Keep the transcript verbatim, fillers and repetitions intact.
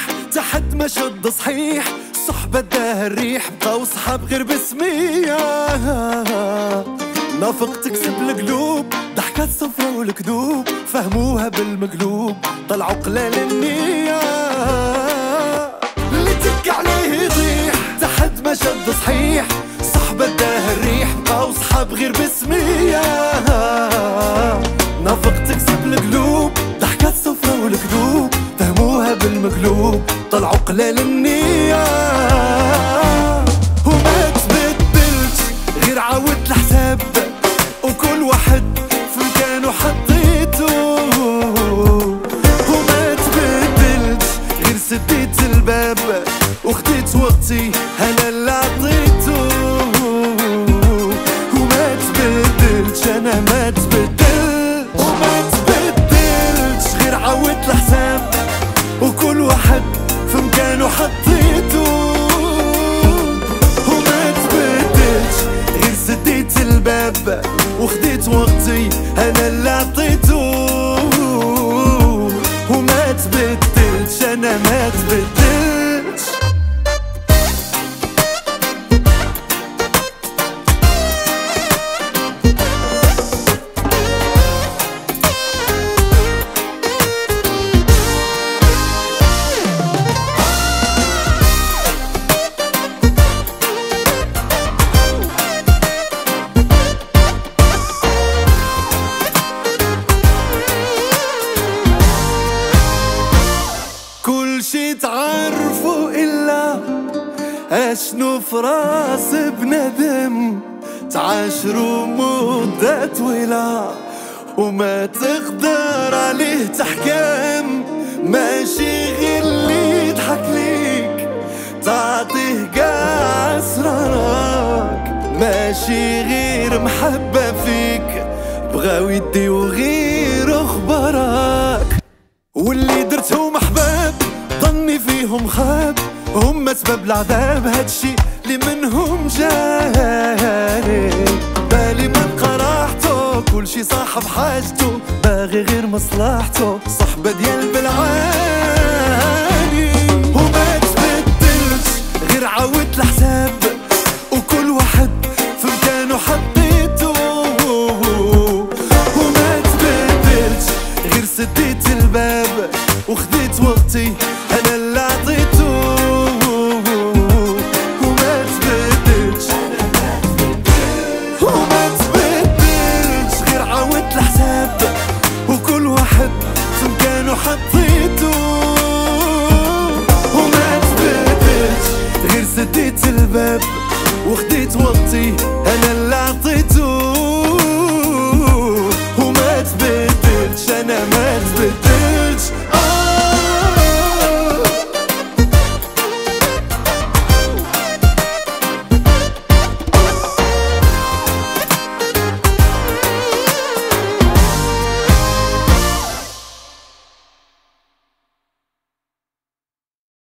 تحت ما شد صحيح، صحبة داها الريح بقاو صحاب غير بسمية. نافق تكسب القلوب، ضحكات صفرا والكذوب فهموها بالمقلوب، طلعوا قلال النية. اللي تك عليه يطيح تحت ما شد صحيح، صحبة داها الريح بقاو صحاب غير بسمية. نافق تكسب القلوب، ضحكات صفرا والكذوب فهموها بالمقلوب، طلعوا قلال النية. وما تبدلت غير عاودت الحساب، وكل واحد في مكانه حطيته. وما تبدلت غير سديت الباب، وخديت وقتي انا اللي عطيته. وما تبدلتش انا ما تبدلت، وما تبدلتش غير عاودت الحساب، وكل واحد في مكانه حطيته. وما تبدلتش غير سديت الباب، وخديت وقتي انا اللي عطيته. وما تبدلتش انا ما تبدلتش. كل شي تعرفوا إلا أشنو في راس بندم، تعاشروا مدة طويلة وما تقدر عليه تحكم. ماشي غير اللي يضحك ليك تعطيه قاع أسرارك، ماشي غير محبة فيك بغاو يديو غير أخبارك. واللي درتهم أحباب ظني فيهم خاب، هم سبب العذاب هادشي اللي منهم جاني. بالي ما بقى راحته، كل شي صاحب حاجته، باغي غير مصلحته، صحبة ديال بالعاد.